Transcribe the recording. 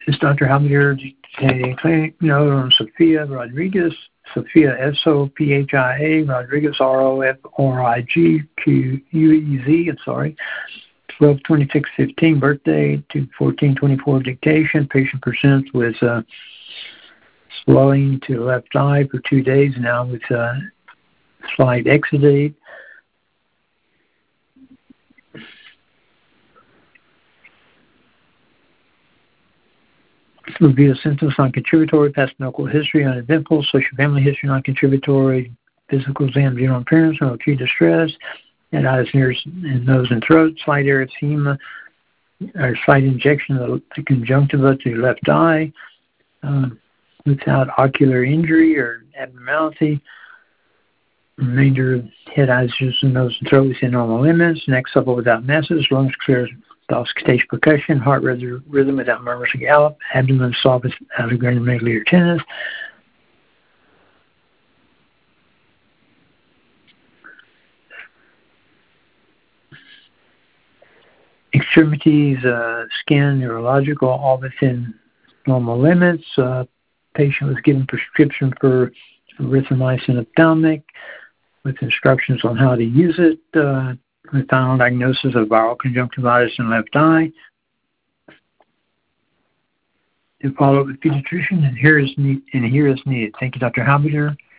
Is Dr. Javier clinic note on Sophia Rodriguez, Sophia Sophia Rodriguez Rofriguez, I'm sorry, 12/26/15 birthday to 14/24 dictation. Patient presents with swelling to the left eye for 2 days now with slight exudate. Review the symptoms, non-contributory, past medical history, uneventful, social family history, non-contributory, physical exam, general appearance, no acute distress, and eyes, ears, and nose and throat, slight erythema, or slight injection of the conjunctiva to the left eye, without ocular injury or abnormality. Remainder of head, eyes, ears, and nose and throat within normal limits. Neck supple without masses. Lungs clear, auscultation percussion. Heart rhythm without murmurs or gallop. Abdomen soft without a granulomegaly or tenderness. Extremities, skin, neurological, all within normal limits. Patient was given prescription for erythromycin ophthalmic with instructions on how to use it. With final diagnosis of viral conjunctivitis in left eye. To follow up with pediatrician, and here is needed. Thank you, Dr. Javier.